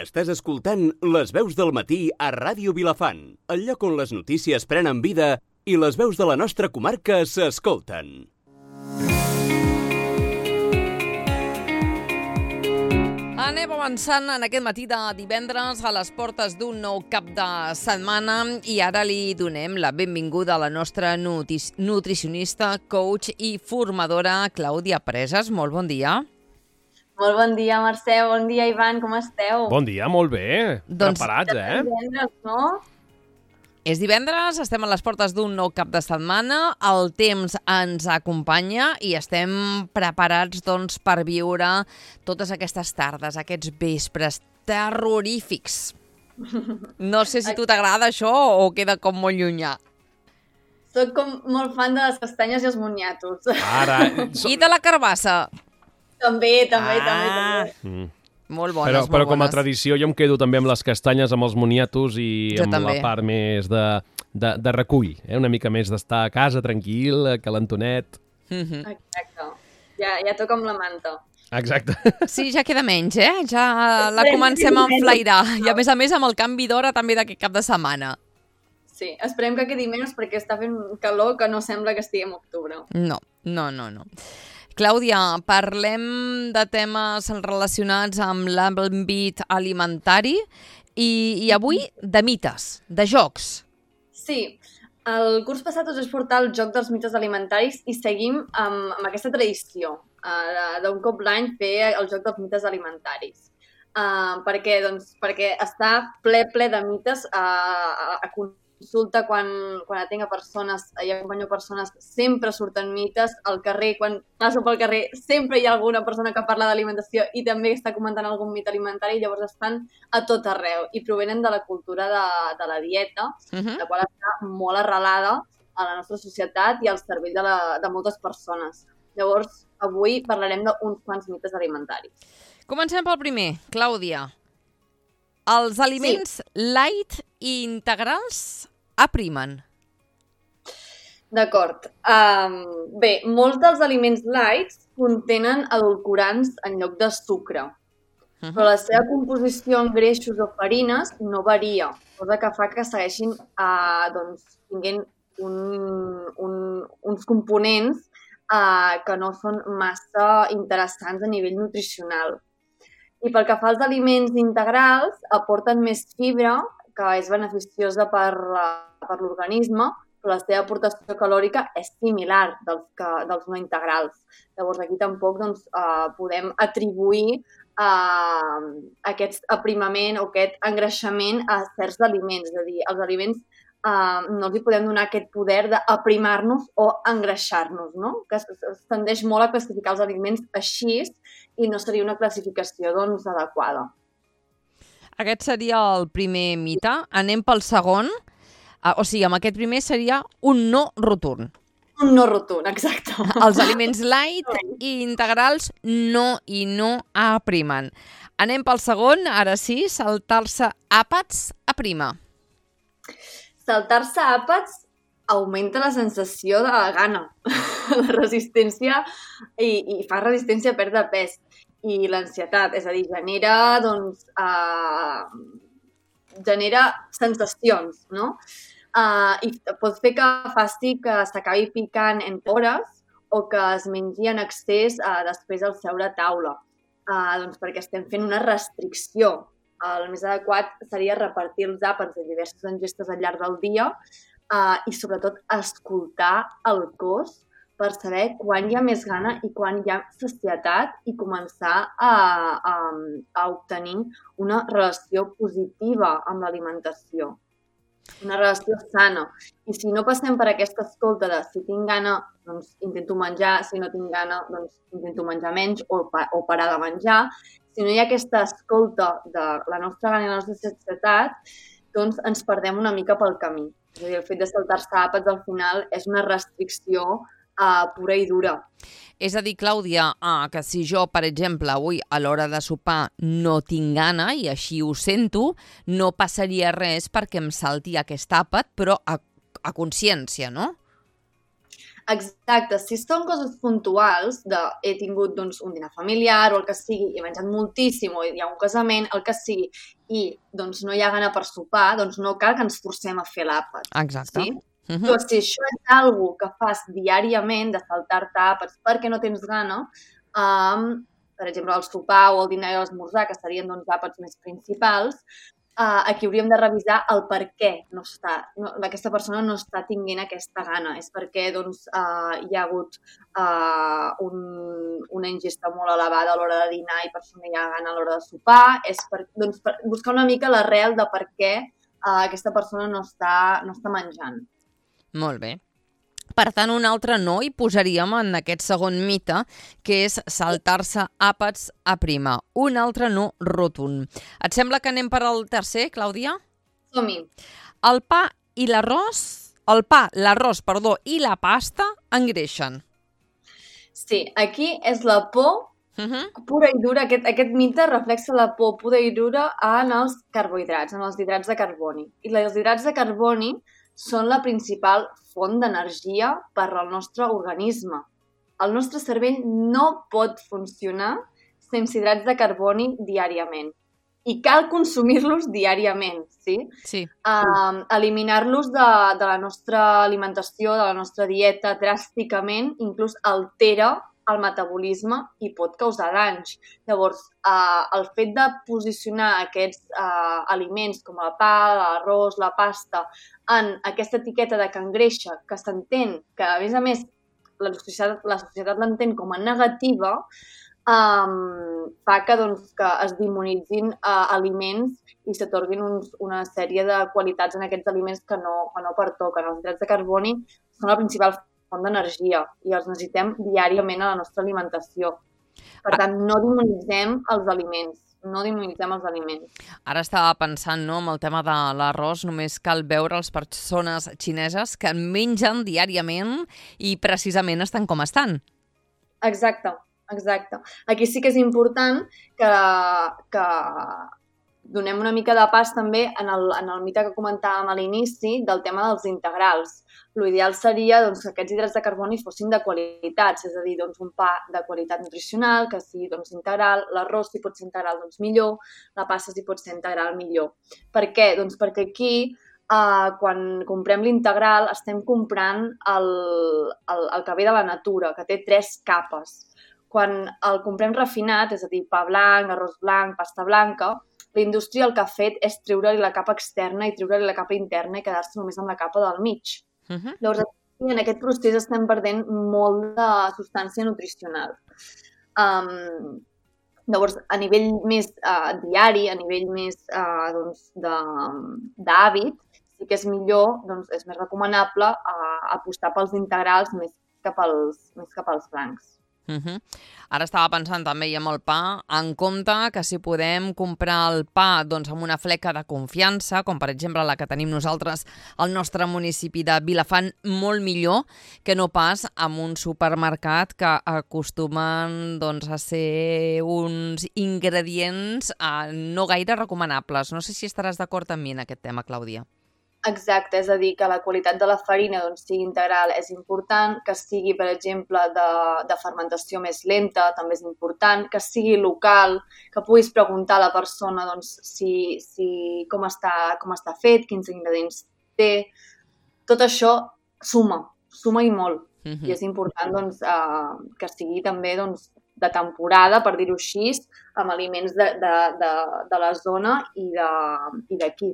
Estàs escoltant Les veus del matí a Ràdio Vilafant, el lloc on les notícies prenen vida i les veus de la nostra comarca s'escolten. Anem avançant en aquest matí de divendres a les portes d'un nou cap de setmana i ara li donem la benvinguda a la nostra nutricionista, coach i formadora Clàudia Presas. Molt bon dia. Molt bon dia, Mercè. Bon dia, Ivan. Com esteu? Bon dia, molt bé. Preparats, Divendres, no? És divendres, estem a les portes d'un nou cap de setmana, el temps ens acompanya i estem preparats doncs, per viure totes aquestes tardes, aquests vespres terrorífics. No sé si a tu t'agrada això o queda com molt llunyà. Soc com molt fan de les castanyes i els moniatos. Ara... I de la carbassa. També. Molt bones, però com a tradició jo em quedo també amb les castanyes, amb els moniatos i jo amb també. la part més de recull, una mica més d'estar a casa tranquil, calentonet. Exacte. Ja toca amb la manta. Exacte. Sí, ja queda menys, Ja la comencem a enflairar. I a més amb el canvi d'hora també d'aquest cap de setmana. Sí, esperem que quedi menys perquè està fent calor que no sembla que estiguem a octubre. No. Clàudia, parlem de temes relacionats amb l'àmbit alimentari i avui de mites, de jocs. Sí, el curs passat us vaig portar el joc dels mites alimentaris i seguim amb aquesta tradició d'un cop l'any fer el joc dels mites alimentaris. Per què? Doncs perquè està ple de mites a consulta quan atenc a persones i acompanyo persones, sempre surten mites al carrer, quan passo pel carrer sempre hi ha alguna persona que parla d'alimentació i també està comentant algun mit alimentari, llavors estan a tot arreu i provenen de la cultura de la dieta, la qual està molt arrelada a la nostra societat i al cervell de moltes persones. Llavors, avui parlarem d'uns quants mites alimentaris. Comencem pel primer, Clàudia. Els aliments light i integrals aprimen. D'acord. Bé, molts dels aliments light contenen edulcorants en lloc de sucre, però la seva composició en greixos o farines no varia, cosa que fa que segueixin tinguent uns components que no són massa interessants a nivell nutricional. I pel que fa als aliments integrals, aporten més fibra, que és beneficiosa per l'organisme, però la seva aportació calòrica és similar dels no integrals. Llavors, aquí tampoc podem atribuir aquest aprimament o aquest engreixament a certs aliments. És a dir, els aliments no els hi podem donar aquest poder d'aprimar-nos o engreixar-nos, no? Que es tendeix molt a classificar els aliments així i no seria una classificació adequada. Aquest seria el primer mite. Anem pel segon. O sigui, amb aquest primer seria un no rotund. Un no rotund, exacte. Els aliments light i integrals no aprimen. Anem pel segon. Ara sí, saltar-se àpats aprima. Saltar-se àpats augmenta la sensació de gana, la resistència i fa resistència a perdre pes i l'ansietat, és a dir, genera sensacions, no? I pot fer que faci que s'acabi picant en hores o que es mengi en excés després al seure a taula, perquè estem fent una restricció. El més adequat seria repartir els àpats en diverses ingestes al llarg del dia i, sobretot, escoltar el cos per saber quan hi ha més gana i quan hi ha sacietat i començar a obtenir una relació positiva amb l'alimentació, una relació sana. I si no passem per aquesta escolta de si tinc gana, doncs intento menjar, si no tinc gana, doncs intento menjar menys o parar de menjar. Si no hi ha aquesta escolta de la nostra gana i la nostra sacietat, doncs ens perdem una mica pel camí. És a dir, el fet de saltar-se àpats al final és una restricció pura i dura. És a dir, Clàudia, que si jo, per exemple, avui a l'hora de sopar no tinc gana i així ho sento, no passaria res perquè em salti aquest àpat, però a consciència, no? Exacte, si són coses puntuals he tingut doncs, un dinar familiar o el que sigui, he menjat moltíssim o hi ha un casament, el que sigui, i doncs, no hi ha gana per sopar, doncs no cal que ens forcem a fer l'àpat. Exacte. Sí? Però si això és algo que fas diàriament, de saltar-te àpats perquè no tens gana, per exemple, el sopar o el dinar i l'esmorzar, que serien doncs, àpats més principals, aquí hauríem de revisar el per què aquesta persona no està tinguent aquesta gana. És perquè doncs, hi ha hagut una ingesta molt elevada a l'hora de dinar i per això no hi ha gana a l'hora de sopar. És per buscar una mica l'arrel de per què aquesta persona no està menjant. Molt bé. Per tant, un altre no hi posaríem en aquest segon mite, que és saltar-se àpats a prima. Un altre no rotund. Et sembla que anem per al tercer, Clàudia? Som-hi. El pa, l'arròs i la pasta engreixen. Sí, aquí és la por pura i dura. Aquest mite reflexa la por pura i dura en els carbohidrats, en els hidrats de carboni. I els hidrats de carboni són la principal font d'energia per al nostre organisme. El nostre cervell no pot funcionar sense hidrats de carboni diàriament. I cal consumir-los diàriament, sí? Sí. Eliminar-los de la nostra alimentació, de la nostra dieta, dràsticament, inclús altera el metabolisme i pot causar danys. Llavors, el fet de posicionar aquests aliments com el pa, l'arròs, la pasta, en aquesta etiqueta de que engreixa, que s'entén, que a més la societat l'entén com a negativa, fa que es demonitzin aliments i s'atorguin una sèrie de qualitats en aquests aliments que no pertoquen. Els hidrats de carboni són la principal font d'energia i els necessitem diàriament a la nostra alimentació. Per tant, no demonitzem els aliments. Ara estava pensant, no, amb el tema de l'arròs, només cal veure les persones xineses que mengen diàriament i precisament estan com estan. Exacte. Aquí sí que és important que donem una mica de pas també en el mite que comentàvem a l'inici del tema dels integrals. L'ideal seria que aquests hidrats de carboni fossin de qualitats, és a dir, un pa de qualitat nutricional, que sigui integral, l'arròs si pot ser integral millor, la pasta si pot ser integral millor. Per què? Perquè aquí, quan comprem l'integral, estem comprant el que ve de la natura, que té 3 capes. Quan el comprem refinat, és a dir, pa blanc, arròs blanc, pasta blanca, la indústria el que ha fet és treure-li la capa externa i treure-li la capa interna i quedar-se només amb la capa del mig. Llavors, en aquest procés estem perdent molt de substància nutricional. Llavors, a nivell més diari, a nivell més d'hàbit, sí que és millor, és més recomanable apostar pels integrals més cap als blancs. Ara estava pensant també i amb el pa, en compte que si podem comprar el pa amb una fleca de confiança, com per exemple la que tenim nosaltres al nostre municipi de Vilafant, molt millor que no pas amb un supermercat que acostumen a ser uns ingredients no gaire recomanables. No sé si estaràs d'acord amb mi en aquest tema, Clàudia. Exacte, és a dir, que la qualitat de la farina sigui integral és important, que sigui, per exemple, de fermentació més lenta també és important, que sigui local, que puguis preguntar a la persona com està fet, quins ingredients té. Tot això suma i molt. I és important que sigui també de temporada, per dir-ho així, amb aliments de la zona i d'aquí.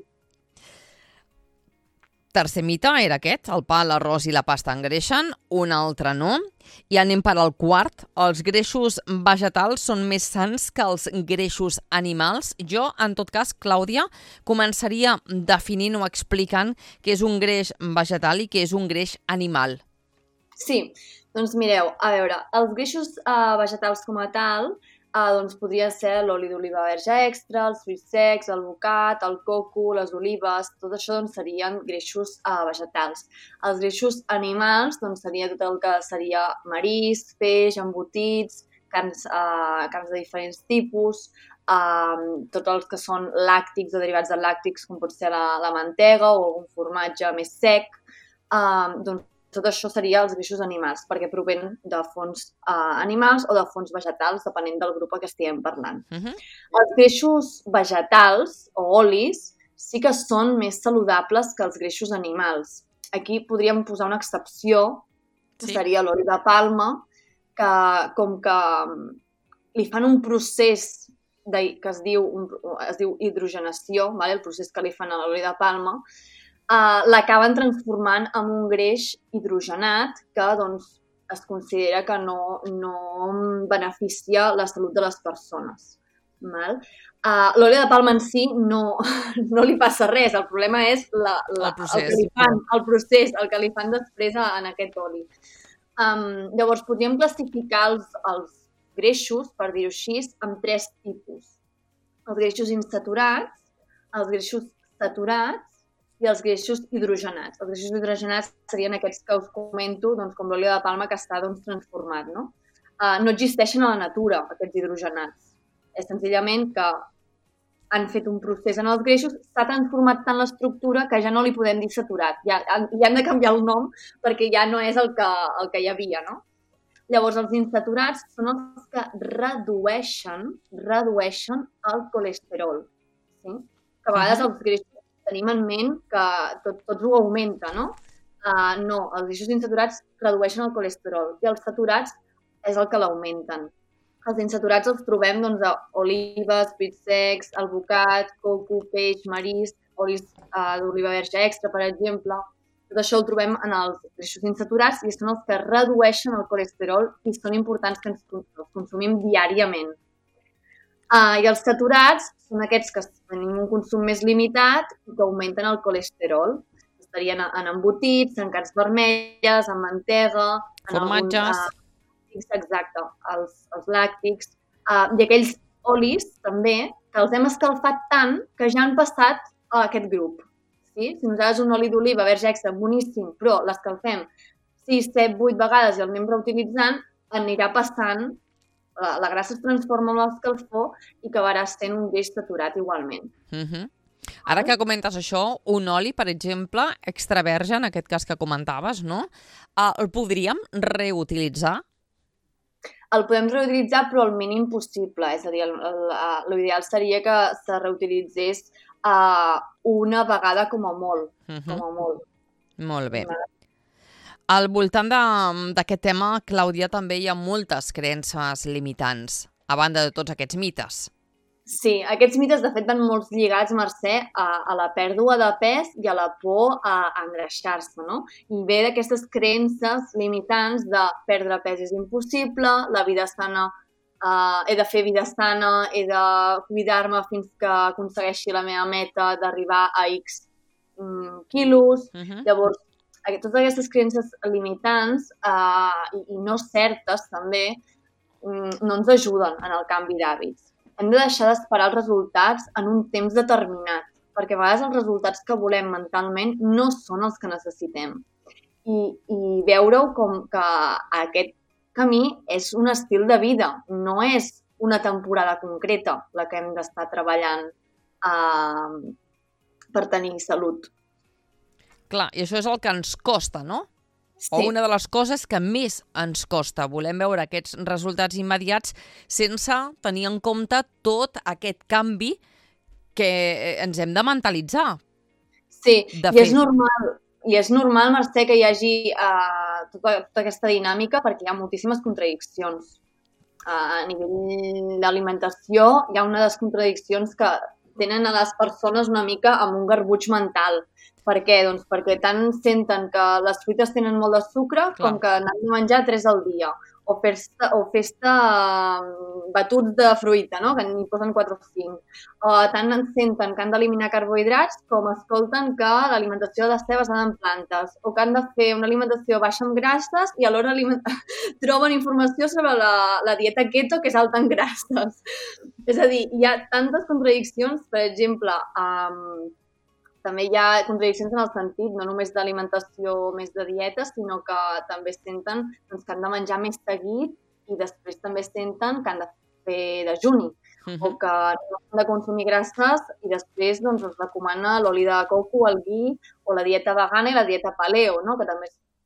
Tercer mite era aquest, el pa, l'arròs i la pasta engreixen, un altre no. I anem per al quart, els greixos vegetals són més sans que els greixos animals. Jo, en tot cas, Clàudia, començaria definint o explicant què és un greix vegetal i què és un greix animal. Sí, doncs mireu, a veure, els greixos vegetals com a tal podria ser l'oli d'oliva verge extra, els fruits secs, el bocat, el coco, les olives, tot això serien greixos vegetals. Els greixos animals seria tot el que seria marisc, peix, embotits, carns de diferents tipus, tots els que són làctics o derivats de làctics, com pot ser la mantega o algun formatge més sec. tot això seria els greixos animals, perquè provenen de fonts animals o de fonts vegetals, depenent del grup a què estiguem parlant. Els greixos vegetals o olis sí que són més saludables que els greixos animals. Aquí podríem posar una excepció, que seria l'oli de palma, que com que li fan un procés que es diu hidrogenació, el procés que li fan a l'oli de palma, l'acaben transformant en un greix hidrogenat que doncs, es considera que no beneficia la salut de les persones. L'oli de palma en si no li passa res, el problema és el procés, el que li fan després en aquest oli. Llavors, podríem classificar els greixos, per dir-ho així, amb 3 tipus. Els greixos insaturats, els greixos saturats i els greixos hidrogenats. Els greixos hidrogenats serien aquests que us comento, doncs, com l'oli de palma que està transformat. No existeixen a la natura, aquests hidrogenats. És senzillament que han fet un procés en els greixos, s'ha transformat tant l'estructura que ja no li podem dir saturat. Ja hem de canviar el nom perquè ja no és el que hi havia, no? Llavors, els insaturats són els que redueixen el colesterol. Sí? Que a vegades els greixos tenim en ment que tots ho augmenta, no? No, els greixos insaturats redueixen el colesterol i els saturats és el que l'augmenten. Els insaturats els trobem a olives, fruits secs, alvocat, coco, peix, marís, olis d'oliva verge extra, per exemple. Tot això ho trobem en els greixos insaturats i són els que redueixen el colesterol i són importants que ens consumim diàriament. I els saturats són aquests que tenim un consum més limitat i que augmenten el colesterol. Estarien en embotits, en carns vermelles, en mantega, formatges. Exacte, els làctics. I aquells olis també que els hem escalfat tant que ja han passat a aquest grup. Sí? Si nosaltres un oli d'oliva verge extra boníssim, però l'escalfem 6, 7, 8 vegades i el anem reutilitzant, anirà passant, la grassa es transforma en l'escalfor i acabarà sent un greix saturat igualment. Ara que comentes això, un oli, per exemple, extra verge, en aquest cas que comentaves, no? El podríem reutilitzar? El podem reutilitzar, però el mínim possible. És a dir, l'ideal seria que se reutilitzés una vegada com a molt. Molt bé. Al voltant d'aquest tema, Clàudia, també hi ha moltes creences limitants, a banda de tots aquests mites. Sí, aquests mites, de fet, van molts lligats, Mercè, a la pèrdua de pes i a la por a engreixar-se, no? I ve d'aquestes creences limitants de perdre pes és impossible, la vida sana, he de fer vida sana, he de cuidar-me fins que aconsegueixi la meva meta d'arribar a X quilos. Llavors, totes aquestes creences limitants i no certes també no ens ajuden en el canvi d'hàbits. Hem de deixar d'esperar els resultats en un temps determinat, perquè a vegades els resultats que volem mentalment no són els que necessitem. I veure-ho com que aquest camí és un estil de vida, no és una temporada concreta la que hem d'estar treballant per tenir salut. Clar, i això és el que ens costa, no? Sí. O una de les coses que més ens costa. Volem veure aquests resultats immediats sense tenir en compte tot aquest canvi que ens hem de mentalitzar. Sí, i és normal, Mercè, que hi hagi tota aquesta dinàmica perquè hi ha moltíssimes contradiccions. A nivell d'alimentació hi ha una de les contradiccions que tenen a les persones una mica amb un garbuix mental. Per què? Doncs perquè tant senten que les fruites tenen molt de sucre com que n'han de menjar 3 al dia. O fer-se batuts de fruita, no? Que n'hi posen 4 o 5. O tant senten que han d'eliminar carbohidrats com escolten que l'alimentació ha de ser basada en plantes. O que han de fer una alimentació baixa en grasses i alhora troben informació sobre la dieta keto que és alta en grasses. És a dir, hi ha tantes contradiccions, per exemple, també hi ha contradiccions en el sentit, no només d'alimentació, més de dieta, sinó que també senten que han de menjar més seguit i després també senten que han de fer dejuni o que no han de consumir grasses i després es recomana l'oli de coco, el ghee o la dieta vegana i la dieta paleo, no? Que també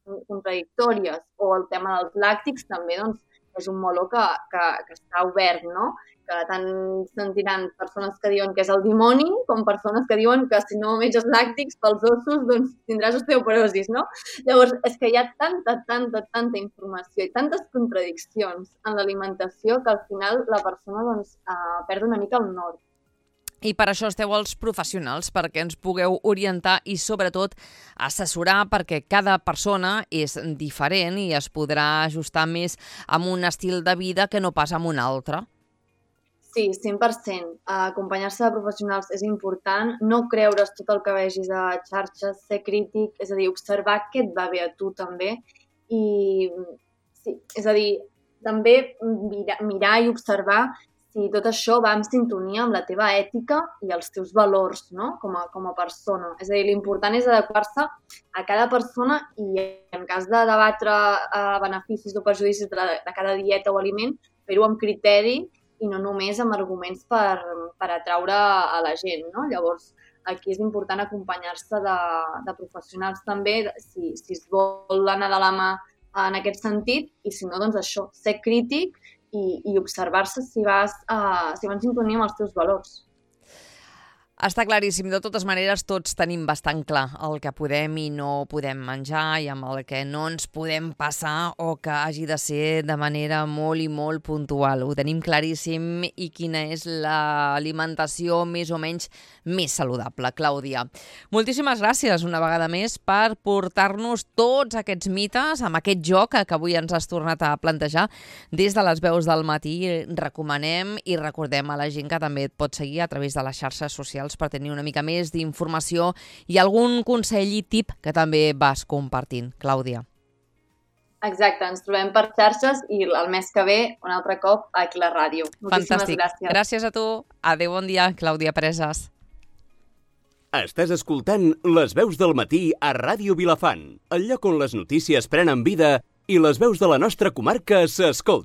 contradictòries, o el tema dels làctics també doncs, és un meló que està obert, no? Que tant sentiran persones que diuen que és el dimoni, com persones que diuen que si no menges làctics pels ossos doncs tindràs osteoporosis, no? Llavors, és que hi ha tanta informació i tantes contradiccions en l'alimentació que al final la persona doncs, perd una mica el nord. I per això esteu els professionals, perquè ens pugueu orientar i, sobretot, assessorar, perquè cada persona és diferent i es podrà ajustar més amb un estil de vida que no pas amb un altre. Sí, 100%. Acompanyar-se de professionals és important, no creure's tot el que vegis a xarxes, ser crític, és a dir, observar què et va bé a tu també. I sí, és a dir, també mirar i observar si tot això va en sintonia amb la teva ètica i els teus valors, no? com a persona. És a dir, l'important és adequar-se a cada persona i en cas de debatre beneficis o perjudicis de cada dieta o aliment, fer-ho amb criteri i no només amb arguments per atraure a la gent, no? Llavors, aquí és important acompanyar-se de professionals també, si es vol anar de la mà en aquest sentit, i si no, doncs això, ser crític i observar-se si va en sintonia amb els teus valors. Està claríssim. De totes maneres, tots tenim bastant clar el que podem i no podem menjar i amb el que no ens podem passar o que hagi de ser de manera molt i molt puntual. Ho tenim claríssim i quina és l'alimentació més o menys més saludable. Clàudia, moltíssimes gràcies una vegada més per portar-nos tots aquests mites amb aquest joc que avui ens has tornat a plantejar des de les veus del matí. Recomanem i recordem a la gent que també et pot seguir a través de les xarxes socials per tenir una mica més d'informació i algun consell i tip que també vas compartint. Clàudia. Exacte, ens trobem per xarxes i el mes que ve, un altre cop, aquí a la ràdio. Moltíssimes Fantàstic. Gràcies. Gràcies a tu. Adéu, bon dia. Clàudia Presas. Estàs escoltant Les veus del matí a Ràdio Vilafant, el lloc on les notícies prenen vida i les veus de la nostra comarca s'escolten.